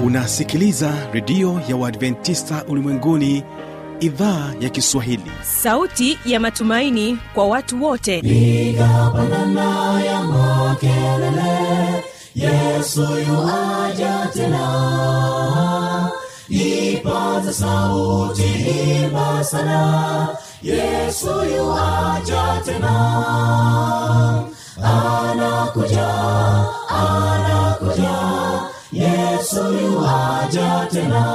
Unasikiliza redio ya Waadventista Ulimwenguni, idhaa ya Kiswahili. Sauti ya matumaini kwa watu wote. Piga pandana ya makelele, Yesu yuaja tena. Ipaza sauti, imba sana, Yesu yuaja tena. Anakuja, anakuja, Yesu yuaja tena.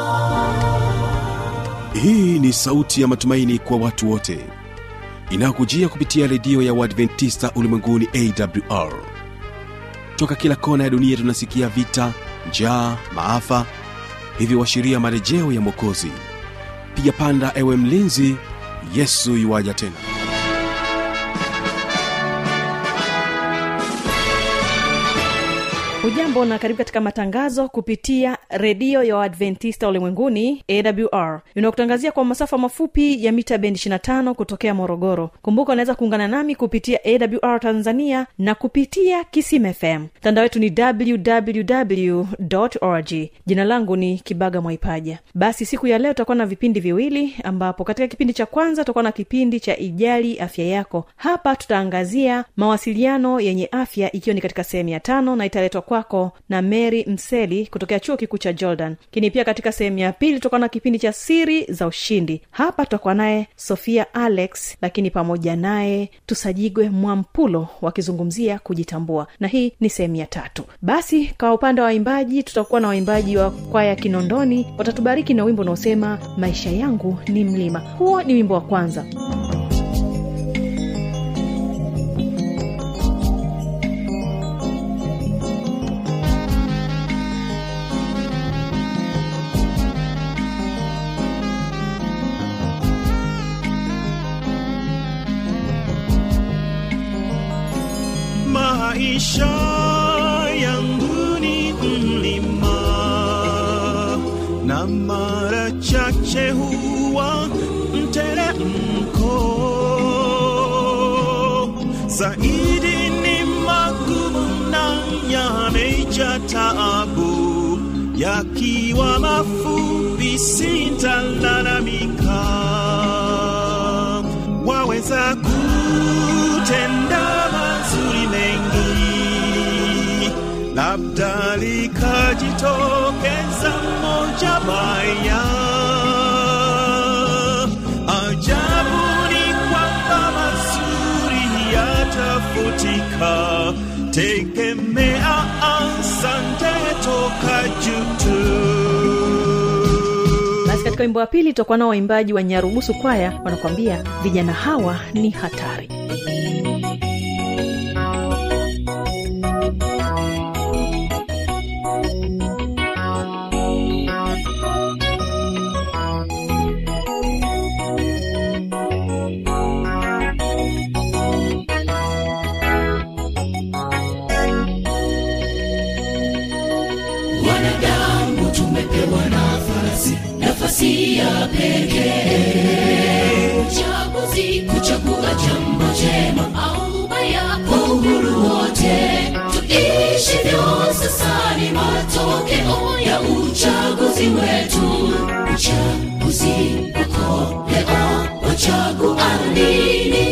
Hii ni sauti ya matumaini kwa watu wote, inakujia kupitia redio ya Waadventista Ulimwenguni AWR. Toka kila kona ya dunia tunasikia vita, njaa, maafa, hivyo washiria marejeo ya Mwokozi. Piga panda ewe mlinzi, Yesu yuaja tena. Ujambo na karibu katika matangazo kupitia redio ya Adventista Ulimwenguni AWR. Inakutangazia kwa masafa mafupi ya mita bendi 25 kutokea Morogoro. Kumbuka unaweza kuungana nami kupitia AWR Tanzania na kupitia Kisim FM. Mtandao wetu ni www.org. Jina langu ni Kibaga Mwaipaja. Basi siku ya leo tutakuwa na vipindi viwili, ambapo katika kipindi cha kwanza tutakuwa na kipindi cha Ijali Afya Yako. Hapa tutaangazia mawasiliano yenye afya, ikiwa ni katika sehemu ya 5 na italetwa kwako na Mary Mseli kutokea Chuo Kikuu cha Jordan. Lakini pia katika sehemu ya pili tutakuwa na kipindi cha Siri za Ushindi. Hapa tutakuwa naye Sofia Alex, lakini pamoja naye Tusajigwe Mwampulo wakizungumzia kujitambua. Na hii ni sehemu ya 3. Basi kwa upande wa waimbaji tutakuwa na waimbaji wa kwaya Kinondoni, watatubariki na wimbo unaosema Maisha Yangu ni Mlima. Huo ni wimbo wa kwanza. Maisha yangu ni mlima, na mara chache huwa mteremko. Zaidi ni magumu na yamejaa taabu, yakiwa mafupi sitalalamika. Waweza kutenda mazuri mengi, labda likajitokeza moja baya. Ajabu ni kwamba mazuri yatafutika. Tegemea asante toka juu. Katika wimbo wa pili tutakuwa na waimbaji wa Nyarugusu Kwaya, wanakuambia vijana hawa ni hatari. Wanadamu tumepewa nafasi ya pekee, uchaguzi kuchagua jambo jema au baya kwa uhuru wote. Tuishivyo sasa ni matokeo ya uchaguzi wetu. Uchaguzi wako leo, wachagua nini?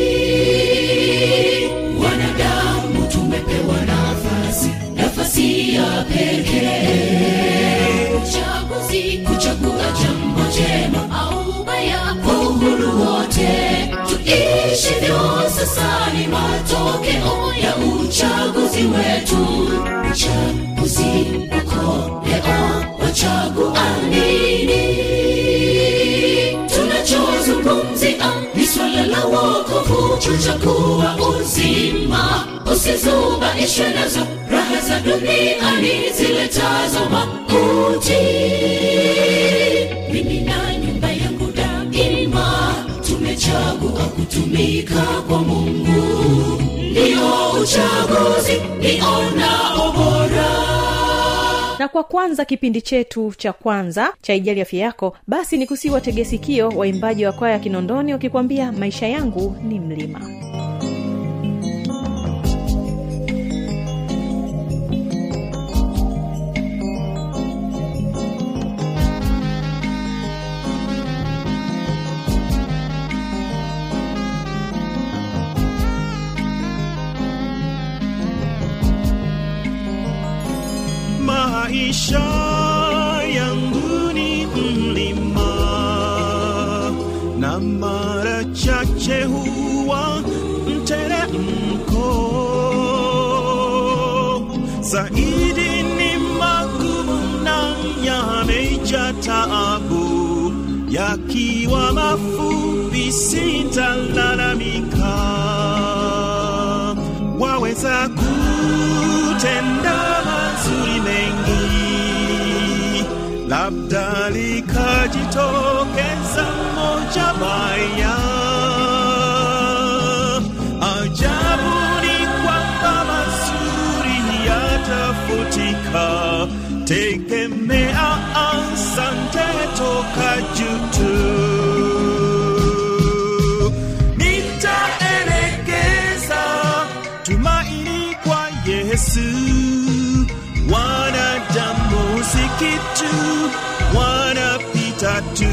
Wanadamu tumepewa nafasi ya pekee, uchaguzi kuchagua jambo jema au baya kwa uhuru wote. Tuishivyo sasa ni matokeo ya uchaguzi wetu. Uchaguzi wako leo, wachagua nini? Tunachozungumzia ni swala la wokovu, kuchagua uzima. Usizubaishwe nazo raha za duniani ziletazo mauti. Mimi na nyumba yangu daima tumechagua kutumika kwa Mungu. Ndio uchaguzi nionao bora. Na kwa kwanza kipindi chetu cha kwanza cha Ijali Afya Yako, basi ni kusiwa tegesikio waimbaji wa kwaya Kinondoni wakikwambia Maisha Yangu ni Mlima. maisha yangu ni mlima, na mara chache huwa mteremko. Zaidi ni magumu na yamejaa taabu, yakiwa mafupi sitalalamika. Waweza kutenda mazuri mengi, labda likajitokeza moja baya. Ajabu ni kwamba mazuri yatafutika. Tegemea asante toka juu tu. Nitaelekeza tumaini kwa Yesu. Wanadamu si kitu, wanapita tu.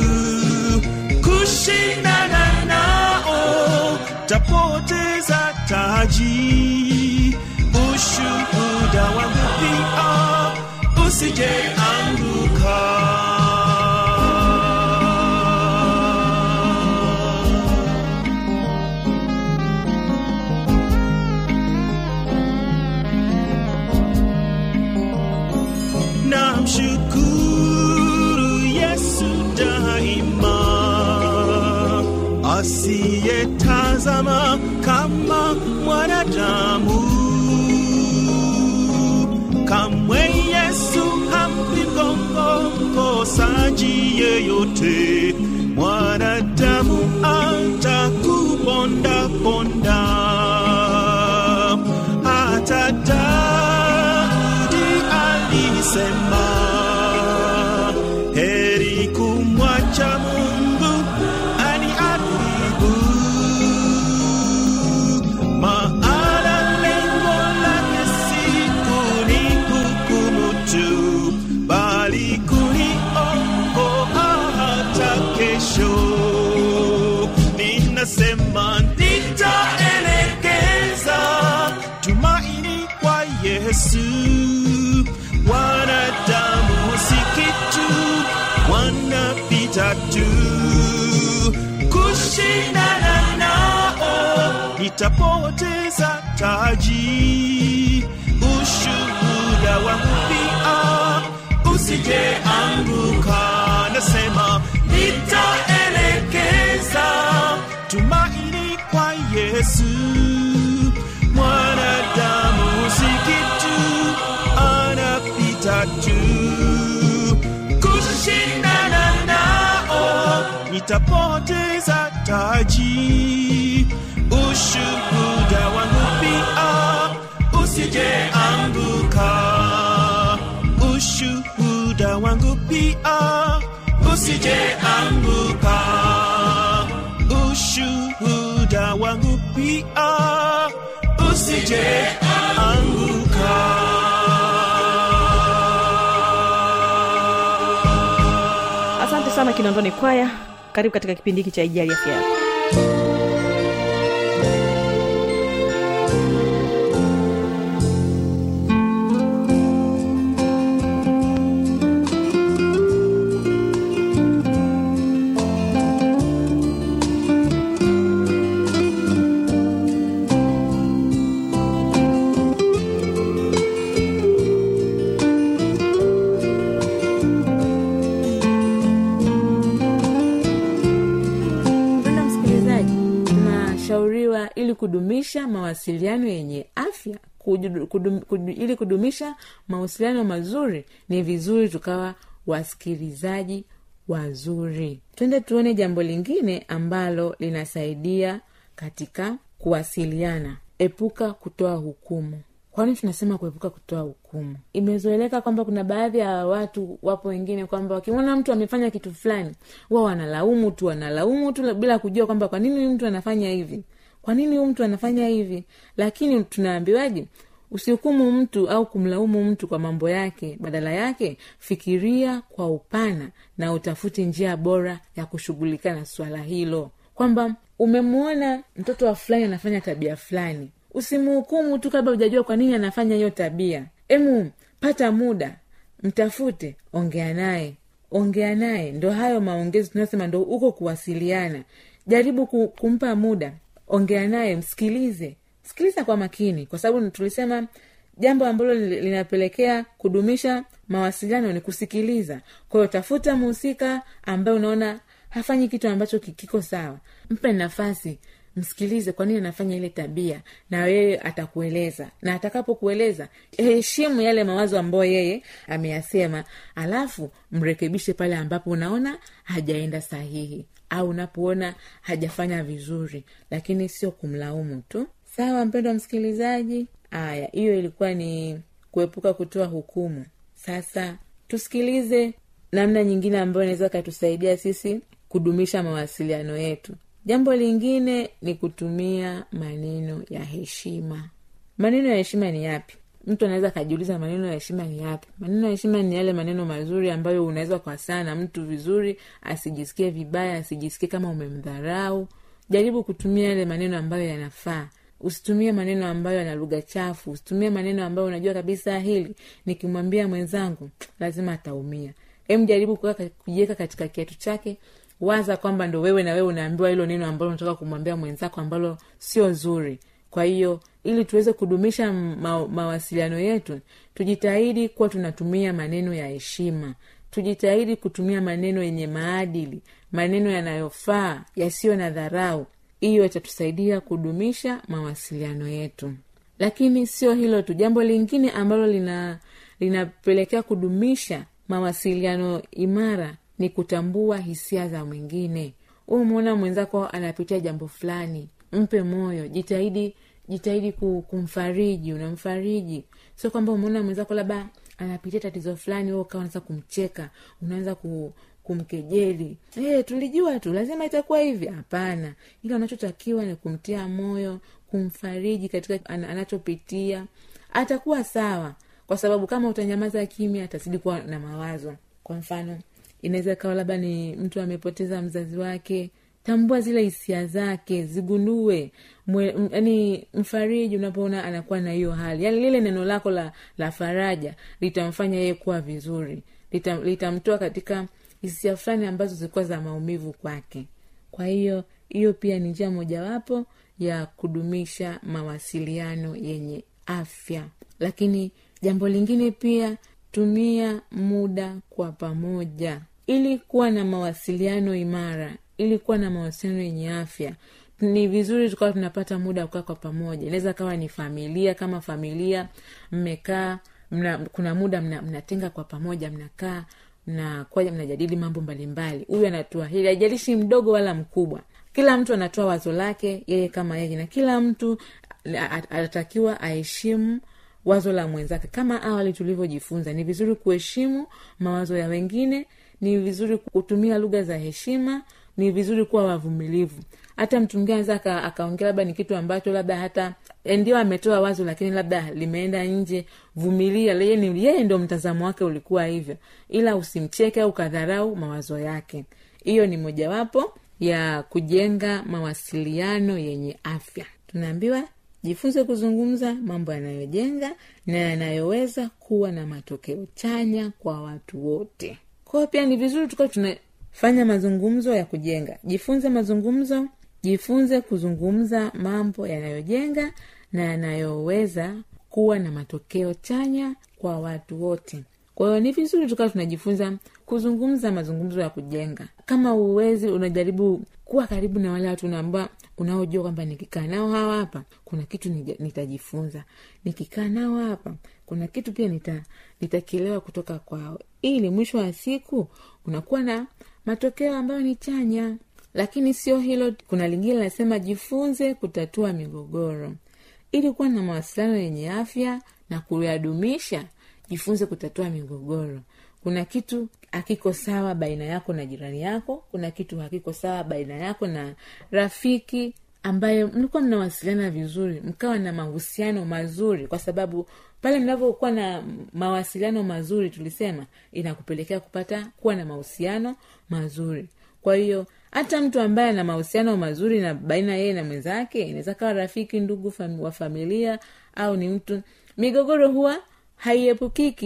Kushindana nao tapoteza taji. Ushuhuda wangu pia usije anguka. Namshukuru Yesu daima, asiyetazama kama mwanadamu. Kamwe Yesu hampi mgongo mkosaji yeyote. Mwanadamu atakuponda ponda. Hata Daudi alisema, heri kumwacha Mungu aniadhibu, maana lengo lake si kunihukumu tu, bali kuniokoa hata kesho. Ninasema nitaelekeza tumaini kwa Yesu. Wanadamu si kitu, wanapita tu. Kushindana nao nitapoteza taji. Ushuhuda wangu pia usije anguka. Nasema nitaelekeza tumaini kwa Yesu. Mwanadamu si kitu, anapita tu. Kushindana nao nitapoteza taji. Ushuhuda wangu pia usije anguka. Ushuhuda wangu pia usije anguka. Ushuhuda wangu pia usije anguka. Asante sana Kinondoni Kwaya. Karibu katika kipindi hiki cha Ijali Afya Yako. Ili kudumisha mawasiliano yenye afya, ili kudumisha mawasiliano mazuri, ni vizuri tukawa wasikilizaji wazuri. Twende tuone jambo lingine ambalo linasaidia katika kuwasiliana. Epuka kutoa hukumu. Kwani tunasema kuepuka kutoa hukumu? Imezoeleka kwamba kuna baadhi ya watu, wapo wengine kwamba wakimwona mtu amefanya kitu fulani, wao wanalaumu tu bila kujua kwamba kwa nini mtu anafanya hivi. Kwa nini mtu anafanya hivi? Lakini tunaambiwaje? Usihukumu mtu au kumlaumu mtu kwa mambo yake. Badala yake, fikiria kwa upana na utafuti njia bora ya kushughulika na swala hilo. Kwamba umemwona mtoto wa fulani anafanya tabia fulani, usimhukumu tu kabla hujajua kwa nini anafanya hiyo tabia. Pata muda, mtafute, ongea naye. Ndo hayo maongezi tunasema ndo uko kuwasiliana. Jaribu kumpa muda, ongea naye, sikiliza kwa makini, kwa sababu tulisema jambo ambalo linapelekea kudumisha mawasiliano ni kusikiliza. Kwa hiyo tafuta mhusika ambaye unaona hafanyi kitu ambacho kiko sawa, mpe nafasi, msikilize kwa nini anafanya ile tabia, na yeye atakueleza. Na atakapokueleza, heshimu yale mawazo ambayo yeye ameyasema, alafu mrekebishe pale ambapo unaona hajaenda sahihi au unapoona hajafanya vizuri, lakini sio kumlaumu tu. Sawa mpendwa msikilizaji? Haya, hiyo ilikuwa ni kuepuka kutoa hukumu. Sasa tusikilize namna nyingine ambayo inaweza kutusaidia sisi kudumisha mawasiliano yetu. Jambo lingine ni kutumia maneno ya heshima. Maneno ya heshima ni yapi? Mtu anaweza kujiuliza maneno ya heshima ni yapi? Maneno ya heshima ni yale maneno mazuri ambayo unaweza kwa sana mtu vizuri, asijisikie vibaya, asijisikie kama umemdharau. Jaribu kutumia yale maneno ambayo yanafaa. Usitumie maneno ambayo yana lugha chafu. Usitumie maneno ambayo unajua kabisa hili nikimwambia mwenzangu lazima ataumia. Jaribu kujiweka katika kiatu chake. Waza kwamba ndo wewe na wewe unaambiwa hilo neno ambalo unataka kumwambia mwenzako ambalo sio zuri. Kwa hiyo ili tuweze kudumisha mawasiliano yetu, tujitahidi kuwa tunatumia maneno ya heshima. Tujitahidi kutumia maneno yenye maadili, maneno yanayofaa, yasiyo na dharau. Hiyo itatusaidia kudumisha mawasiliano yetu. Lakini sio hilo tu. Jambo lingine ambalo linapelekea kudumisha mawasiliano imara ni kutambua hisia za mwingine. Umeona mwenzako anapitia jambo fulani, mpe moyo, jitahidi kumfariji, unamfariji. Sio kwamba umeona mwenzako labda anapitia tatizo fulani wewe ukaanza kumcheka, unaanza kumkejeli. Tulijua tu lazima itakuwa hivi. Hapana. Ile unachotakiwa ni kumtia moyo, kumfariji katika anachopitia. Atakuwa sawa, kwa sababu kama utanyamaza kimya atazidi kuwa na mawazo. Kwa mfano, inaweza kawa labda ni mtu amepoteza mzazi wake. Tambua zile hisia zake, zigundue. Yaani mfariji unapoona anakuwa na hiyo hali. Yaani lile neno lako la faraja litamfanya yeye kuwa vizuri. Litamtoa katika hisia fulani ambazo zilikuwa za maumivu kwake. Kwa hiyo pia ni njia mojawapo ya kudumisha mawasiliano yenye afya. Lakini jambo lingine pia, tumia muda kwa pamoja. Ili kuwa na mawasiliano imara, ili kuwa na mawasiliano yenye afya, ni vizuri tukawa tunapata muda kukaa kwa pamoja. Inaweza kawa ni familia, kama familia mmekaa, kuna muda mnatenga kwa pamoja, mnakaa mnajadili mambo mbalimbali. Huyu anatoa hili, haijalishi mdogo wala mkubwa. Kila mtu anatoa wazo lake yeye kama yeye, na kila mtu anatakiwa aheshimu wazo la mwenzake. Kama awali tulivyojifunza, ni vizuri kuheshimu mawazo ya wengine, ni vizuri kutumia lugha za heshima, ni vizuri kuwa wavumilivu. Hata mtu mwingine anaweza akaongea labda ni kitu ambacho labda hata ndio ametoa wazo lakini labda limeenda nje. Vumilia, yeye ndio mtazamo wake ulikuwa hivyo, ila usimcheke au kadharau mawazo yake. Hiyo ni mojawapo ya kujenga mawasiliano yenye afya. Tunaambiwa jifunze kuzungumza mambo yanayojenga na yanayoweza kuwa na matokeo chanya kwa watu wote. Kwa pia ni vizuri tukao tunafanya mazungumzo ya kujenga. Jifunze kuzungumza mambo yanayojenga na yanayoweza kuwa na matokeo chanya kwa watu wote. Kwa hiyo ni vizuri tukao tunajifunza kuzungumza mazungumzo ya kujenga. Kama uwezi, unajaribu kuwa karibu na wale watu unaojua kwamba nikikaa nao hawa hapa kuna kitu nitajifunza, nikikaa nao hapa kuna kitu pia nitakielewa kutoka kwao, ili mwisho wa siku unakuwa na matokeo ambayo ni chanya. Lakini sio hilo, kuna lingine linasema jifunze kutatua migogoro. Ili kuwa na mawasiliano yenye afya na kuyadumisha, jifunze kutatua migogoro. Kuna kitu hakiko sawa baina yako na jirani yako, kuna kitu hakiko sawa baina yako na rafiki ambaye mlikuwa mnawasiliana vizuri, mkawa na mahusiano mazuri, kwa sababu pale mnapokuwa na mawasiliano mazuri, tulisema inakupelekea kuwa na mahusiano mazuri. Kwa hiyo hata mtu ambaye ana mahusiano mazuri na baina yeye na mwenzake, inaweza kuwa rafiki, ndugu wa familia, au ni mtu, migogoro huwa haiepukiki.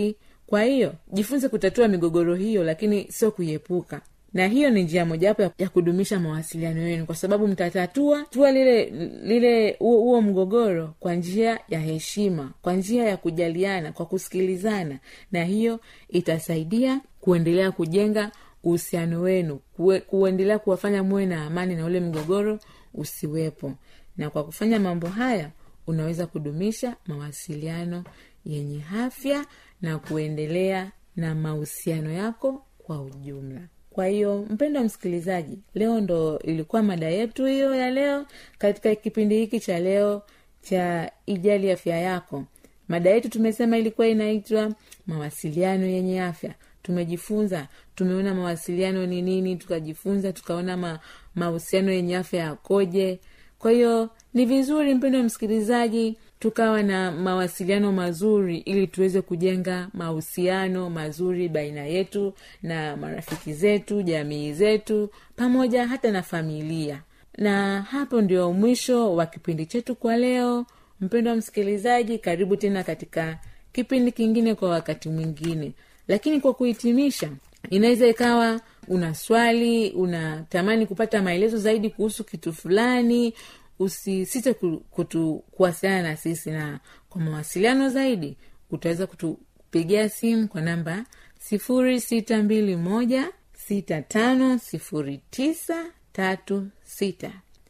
Kwa hiyo jifunze kutatua migogoro hiyo, lakini sio kuiepuka. Na hiyo ni njia mojawapo ya kudumisha mawasiliano yenu, kwa sababu mtatatua huo mgogoro kwa njia ya heshima, kwa njia ya kujaliana, kwa kusikilizana, na hiyo itasaidia kuendelea kujenga uhusiano wenu, kuendelea kuwafanya muwe na amani na ule mgogoro usiwepo. Na kwa kufanya mambo haya unaweza kudumisha mawasiliano yenye afya na kuendelea na mahusiano yako kwa ujumla. Kwa hiyo mpendwa msikilizaji, leo ndo ilikuwa mada yetu hiyo ya leo katika kipindi hiki cha leo cha Ijali Afya Yako. Mada yetu tumesema ilikuwa inaitwa mawasiliano yenye afya. Tumejifunza, tumeona mawasiliano ni nini, tukajifunza, tukaona mahusiano yenye afya yakoje. Kwa hiyo ni vizuri mpendwa msikilizaji tukawa na mawasiliano mazuri ili tuweze kujenga mahusiano mazuri baina yetu na marafiki zetu, jamii zetu, pamoja hata na familia. Na hapo ndio mwisho wa kipindi chetu kwa leo. Mpendwa msikilizaji, karibu tena katika kipindi kingine kwa wakati mwingine. Lakini kwa kuhitimisha, inaweza ikawa una swali, unatamani kupata maelezo zaidi kuhusu kitu fulani, usisite kuwasiliana na sisi, na kwa mawasiliano zaidi utaweza kutupigia simu kwa namba 0621650936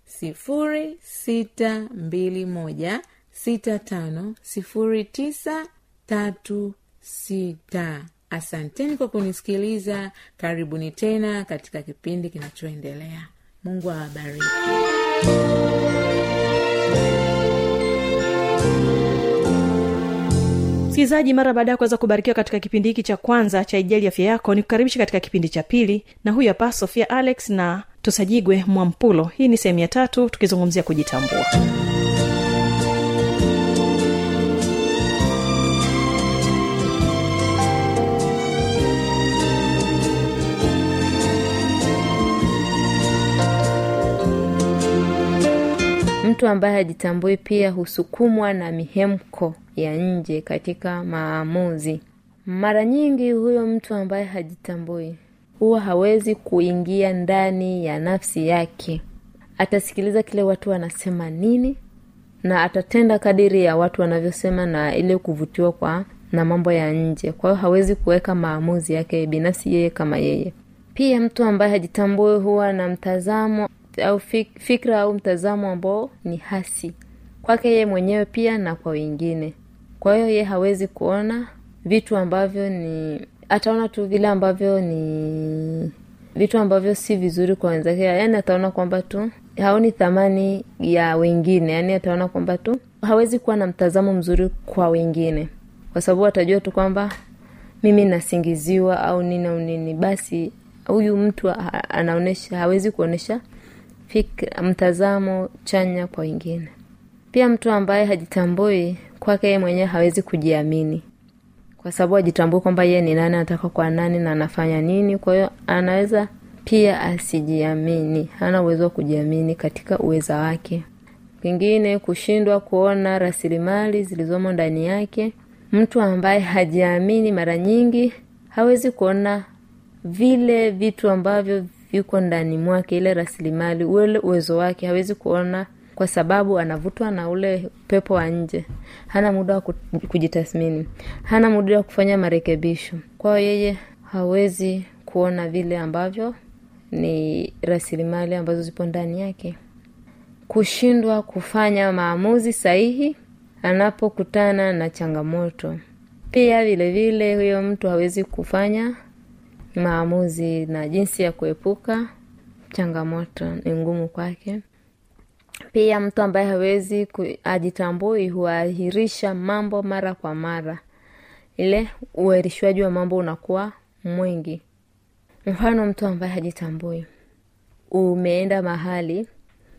0621650936. Asanteni kwa kunisikiliza. Karibuni tena katika kipindi kinachoendelea. Mungu awabariki. Msikilizaji, mara baada ya kuweza kubarikiwa katika kipindi hiki cha kwanza cha Ijali Afya Yako, nikukaribisha katika kipindi cha pili, na huyu hapa Sofia Alex na Tusajigwe Mwampulo. Hii ni sehemu ya 3 tukizungumzia kujitambua. Mtu ambaye hajitambui pia husukumwa na mihemko ya nje katika maamuzi. Mara nyingi huyo mtu ambaye hajitambui huwa hawezi kuingia ndani ya nafsi yake. Atasikiliza kile watu wanasema nini na atatenda kadiri ya watu wanavyosema na ile kuvutiwa na mambo ya nje. Kwa hiyo hawezi kuweka maamuzi yake binafsi yeye kama yeye. Pia mtu ambaye hajitambui huwa na mtazamo au fikra au mtazamo ambao ni hasi kwake yeye mwenyewe pia na kwa wengine. Kwa hiyo yeye hawezi kuona vitu ambavyo ataona tu vile ambavyo ni vitu ambavyo si vizuri kwa wenzake. Yaani ataona kwamba tu haoni thamani ya wengine. Yaani ataona kwamba tu hawezi kuwa na mtazamo mzuri kwa wengine, kwa sababu atajua tu kwamba mimi nasingiziwa au nini. Basi huyu mtu hawezi kuonesha mtazamo chanya kwa wengine. Pia mtu ambaye hajitambui kwake yeye mwenyewe hawezi kujiamini, kwa sababu hajitambui kwamba yeye ni nani, anataka kwa nani na anafanya nini. Kwa hiyo anaweza pia asijiamini, hana uwezo wa kujiamini katika uweza wake. Kingine, kushindwa kuona rasilimali zilizomo ndani yake. Mtu ambaye hajiamini mara nyingi hawezi kuona vile vitu ambavyo viko ndani mwake, ile rasilimali, ule uwezo wake hawezi kuona, kwa sababu anavutwa na ule pepo wa nje. Hana muda wa kujitathmini, hana muda wa kufanya marekebisho. Kwa hiyo yeye hawezi kuona vile ambavyo ni rasilimali ambazo zipo ndani yake. Kushindwa kufanya maamuzi sahihi anapokutana na changamoto. Pia vile vile huyo mtu hawezi kufanya maamuzi na jinsi ya kuepuka changamoto ni ngumu kwake. Pia mtu ambaye hawezi ajitambui huahirisha mambo mara kwa mara. Ile uahirishwaji wa mambo unakuwa mwingi. Mfano, mtu ambaye hajitambui, umeenda mahali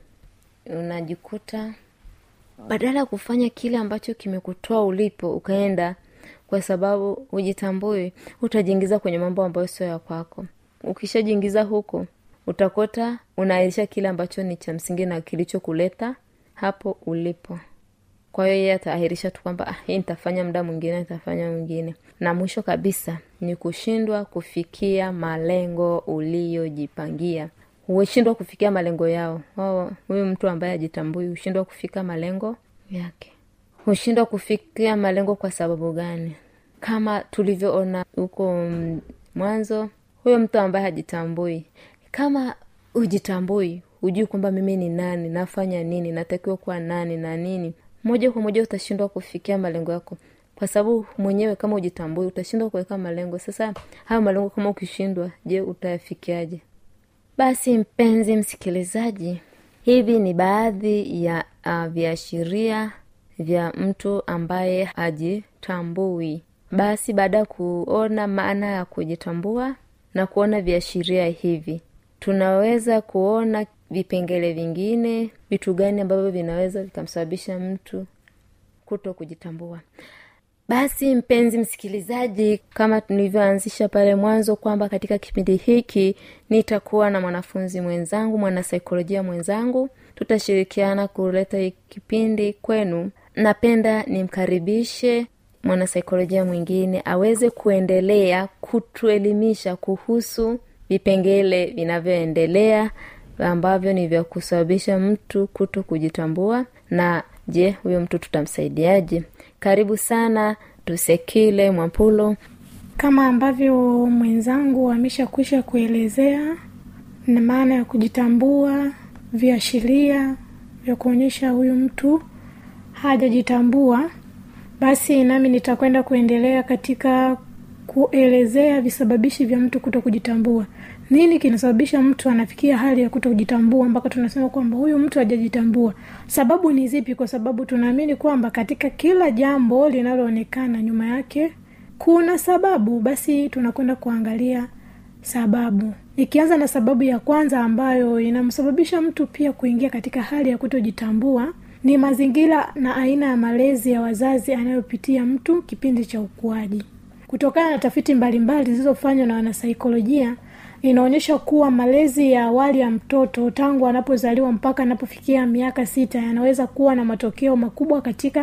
unajikuta badala kufanya kile ambacho kimekutoa ulipo ukaenda, kwa sababu hujitambui, utajiingiza kwenye mambo ambayo sio ya kwako. Ukishajiingiza huko utakota unaahirisha kile ambacho ni cha msingi na kilichokuleta hapo ulipo. Kwa hiyo yeye ataahirisha tu kwamba hii nitafanya muda mwingine, nitafanya mwingine. Na mwisho kabisa ni kushindwa kufikia malengo uliyojipangia. Hushindwa kufikia malengo yao. Huyu mtu ambaye hajitambui hushindwa kufika malengo yake. Hushindwa kufikia malengo kwa sababu gani? Kama tulivyoona huko mwanzo, huyo mtu ambaye hajitambui, kama hujitambui, hujui kwamba mimi ni nani, nafanya nini, natakiwa kuwa nani na nini, moja kwa moja utashindwa kufikia malengo yako. Kwa sababu mwenyewe kama hujitambui utashindwa kuweka malengo. Sasa hayo malengo kama ukishindwa, je, utayafikiaje? Basi mpenzi msikilizaji, hivi ni baadhi ya viashiria vya mtu ambaye hajitambui. Basi baada kuona maana ya kujitambua na kuona viashiria hivi, tunaweza kuona vipengele vingine, vitu gani ambavyo vinaweza vikamsababisha mtu kuto kujitambua. Basi mpenzi msikilizaji, kama tulivyoanzisha pale mwanzo kwamba katika kipindi hiki nitakuwa na mwanafunzi mwenzangu, mwanasaikolojia mwenzangu, tutashirikiana kuleta kipindi kwenu. Napenda nimkaribishe mwanasaikolojia mwingine aweze kuendelea kutuelimisha kuhusu vipengele vinavyoendelea ambavyo ni vya kusababisha mtu kuto kujitambua. Na je, huyo mtu tutamsaidiaje? Karibu sana Tusekile Mwampulo. Kama ambavyo mwenzangu ameshakwisha kuelezea na maana ya kujitambua, viashiria vya kuonyesha huyu mtu hajajitambua, basi nami nitakwenda kuendelea katika kuelezea visababishi vya mtu kutokujitambua. Nini kinasababisha mtu anafikia hali ya kutokujitambua mpaka tunasema kwamba huyu mtu hajajitambua? Sababu ni zipi? Kwa sababu tunaamini kwamba katika kila jambo linaloonekana nyuma yake kuna sababu. Basi tunakwenda kuangalia sababu. Nikianza na sababu ya kwanza ambayo inamsababisha mtu pia kuingia katika hali ya kutojitambua, ni mazingira na aina ya malezi ya wazazi anayopitia mtu kipindi cha ukuaji. Kutokana na tafiti mbalimbali zilizofanywa na wanasaikolojia, inaonyesha kuwa malezi ya awali ya mtoto tangu anapozaliwa mpaka anapofikia miaka 6 yanaweza kuwa na matokeo makubwa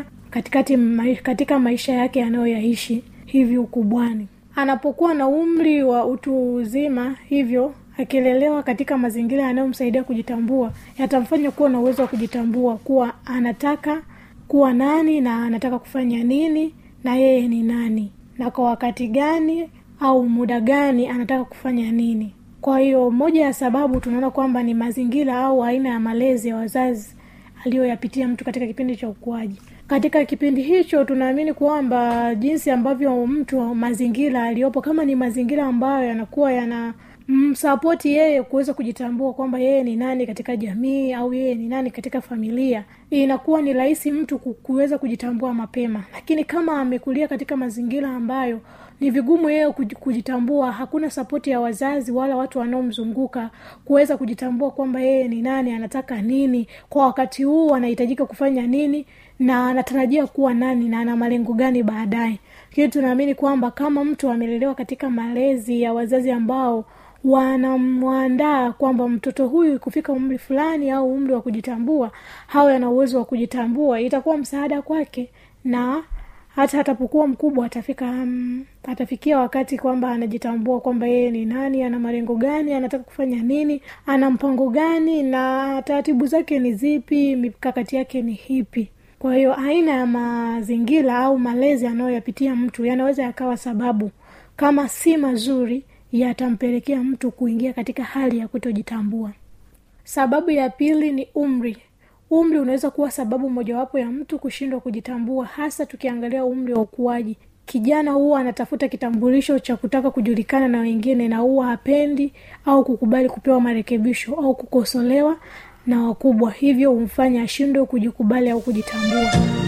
katika maisha yake anayoyaishi hivi ukubwani. Anapokuwa na umri wa utu uzima, hivyo akilelewa katika mazingira yanayomsaidia kujitambua, yatamfanya kuwa na uwezo wa kujitambua kuwa anataka kuwa nani na anataka kufanya nini na yeye ni nani na kwa wakati gani au muda gani anataka kufanya nini. Kwa hiyo moja ya sababu tunaona kwamba ni mazingira au aina ya malezi ya wazazi aliyoyapitia mtu katika kipindi cha ukuaji. Katika kipindi hicho tunaamini kwamba jinsi ambavyo mtu mazingira aliyopo, kama ni mazingira ambayo yanakuwa yana support yeye kuweza kujitambua kwamba yeye ni nani katika jamii au yeye ni nani katika familia, inakuwa ni rahisi mtu kuweza kujitambua mapema. Lakini kama amekulia katika mazingira ambayo ni vigumu yeye kujitambua, hakuna support ya wazazi wala watu wanaomzunguka kuweza kujitambua kwamba yeye ni nani, anataka nini, kwa wakati huu anahitajika kufanya nini na anatarajia kuwa nani na ana malengo gani baadaye. Kwa tunaamini kwamba kama mtu amelelewa katika malezi ya wazazi ambao wanamwandaa kwamba mtoto huyu kufika umri fulani au umri wa kujitambua, hawe ana uwezo wa kujitambua, itakuwa msaada kwake, na hata atapokuwa mkubwa atafikia wakati kwamba anajitambua kwamba yeye ni nani, ana malengo gani, anataka kufanya nini, ana mpango gani na taratibu zake ni zipi, mikakati yake ni ipi. Kwa hiyo aina ya mazingira au malezi anayoyapitia mtu yanaweza yakawa sababu, kama si mazuri, yatampelekea mtu kuingia katika hali ya kutojitambua. Sababu ya pili ni umri. Umri unaweza kuwa sababu mojawapo ya mtu kushindwa kujitambua, hasa tukiangalia umri wa ukuaji. Kijana huwa anatafuta kitambulisho cha kutaka kujulikana na wengine, na huwa hapendi au kukubali kupewa marekebisho au kukosolewa na wakubwa, hivyo humfanya ashindwe kujikubali au kujitambua.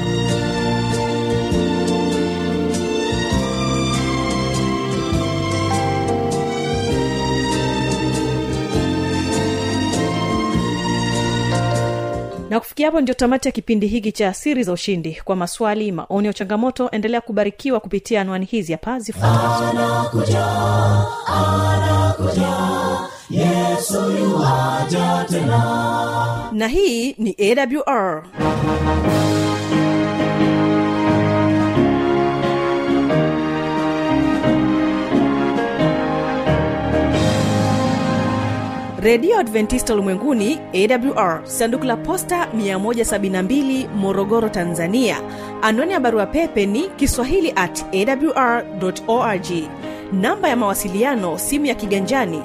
Na kufikia hapo ndio tamati ya kipindi hiki cha Siri za Ushindi. Kwa maswali, maoni au changamoto, endelea kubarikiwa kupitia anwani hizi hapa zifuatazo. Anakuja, Yesu yuaja tena. Na hii ni AWR. redio Adventista Ulimwenguni AWR, sanduku la posta 172, Morogoro, Tanzania. Anwani ya barua pepe ni kiswahili@awr.org. Namba ya mawasiliano simu ya kiganjani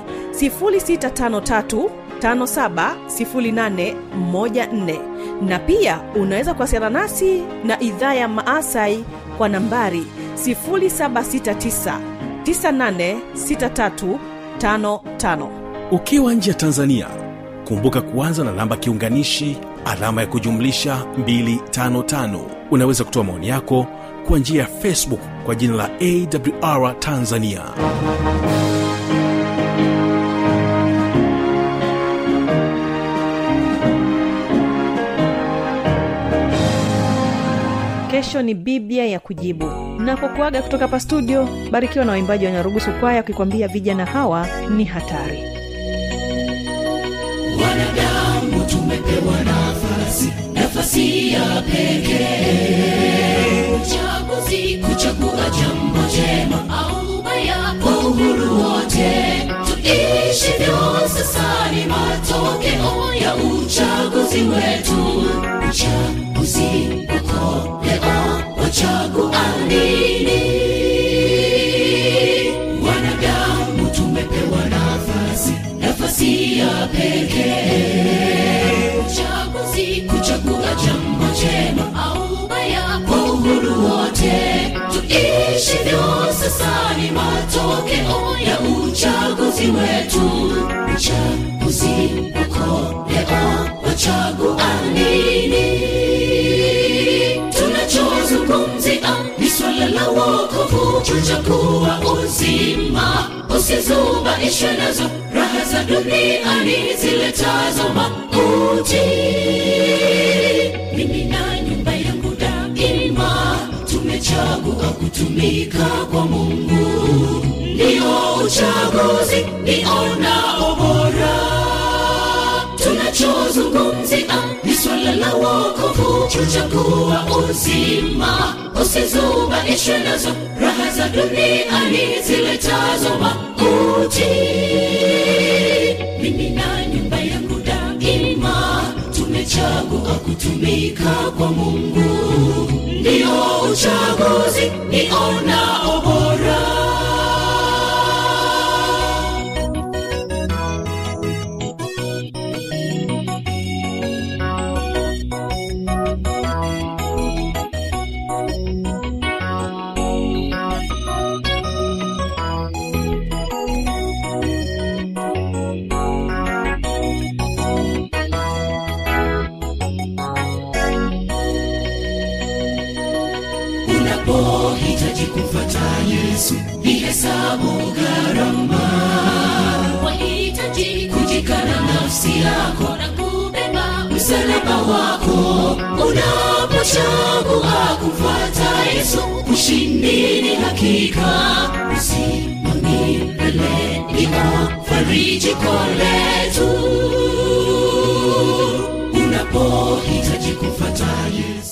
0653570814, na pia unaweza kuwasiliana nasi na idhaa ya Maasai kwa nambari 0769986355. Ukiwa nje ya Tanzania, kumbuka kuanza na namba kiunganishi alama ya kujumlisha 255. Unaweza kutoa maoni yako kwa njia ya Facebook kwa jina la AWR Tanzania. Kesho ni Biblia ya kujibu. Napokuaga kutoka hapa studio, barikiwa na waimbaji wa Nyarugusu Kwaya kukwambia vijana hawa ni hatari. Wanadamu tumepewa nafasi ya pekee, uchaguzi kuchagua jambo jema au baya kwa uhuru wote. Tuishivyo sasa ni matokeo ya uchaguzi wetu. Uchaguzi uko leo, wachagua nini? Wanadamu tumepewa nafasi ya pekee, uchaguzi kuchagua jambo jema au baya kwa uhuru wote. Tuishivyo sasa ni matokeo ya uchaguzi wetu. Uchaguzi uko leo, wachagua nini? Tunachozungumzia ni swala la wokovu, kuchagua uzima, usizubaishwe nazo raha za duniani ziletazo mauti. Mimi na nyumba yangu daima tumechagua kutumika kwa Mungu. Ndio uchaguzi nionao bora. Tunachozungumzia ni swala la wokovu, kuchagua uzima, usizubaishwe nazo raha za duniani ziletazo mauti. Mimi na nyumba yangu daima tumechagua kutumika kwa Mungu. Ndio uchaguzi nionao bora. Unapohitaji kumfuata Yesu, hesabu gharama. Wahitaji kujikana nafsi yako na kubeba msalaba wako. Unapochagua kumfuata Yesu, ushindi ni hakika. Usimame mbele, ndio farijiko letu.